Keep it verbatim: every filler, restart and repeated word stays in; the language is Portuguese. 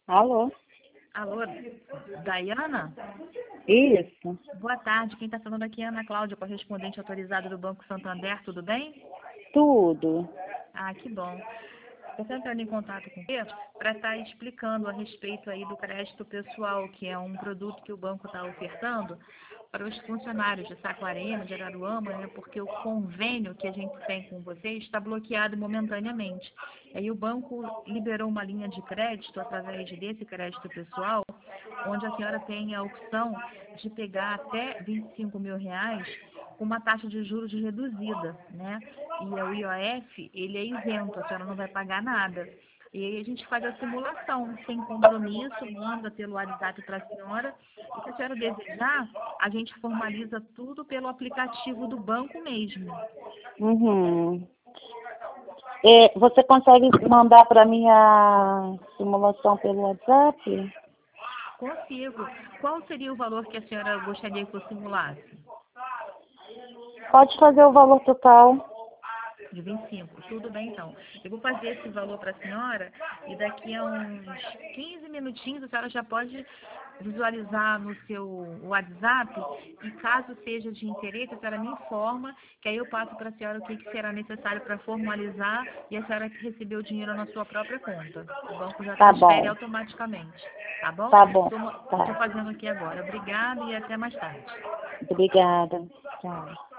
Alô? Alô, Dayana? Isso. Boa tarde, quem está falando aqui é Ana Cláudia, correspondente autorizada do Banco Santander, tudo bem? Tudo. Ah, que bom. Estou entrando em contato com você para estar explicando a respeito aí do crédito pessoal, que é um produto que o banco está ofertando para os funcionários de Saquarema, de Araruama, né, porque o convênio que a gente tem com vocês está bloqueado momentaneamente. Aí o banco liberou uma linha de crédito através desse crédito pessoal, onde a senhora tem a opção de pegar até vinte e cinco mil reais com uma taxa de juros reduzida, né? E o I O F, ele é isento, a senhora não vai pagar nada. E aí a gente faz a simulação, sem compromisso, manda pelo WhatsApp para a senhora. E se a senhora desejar, a gente formaliza tudo pelo aplicativo do banco mesmo. Uhum. É, você consegue mandar para mim a simulação pelo WhatsApp? Consigo. Qual seria o valor que a senhora gostaria que eu simulasse? Pode fazer o valor total. De vinte e cinco. Tudo bem, então. Eu vou fazer esse valor para a senhora e daqui a uns quinze minutinhos a senhora já pode visualizar no seu WhatsApp e caso seja de interesse, a senhora me informa que aí eu passo para a senhora o que, que será necessário para formalizar e a senhora receber o dinheiro na sua própria conta. O banco já Tá transfere bom. automaticamente. Tá bom? Tá bom. Estou Tá. fazendo aqui agora. Obrigada e até mais tarde. Obrigada. Tchau.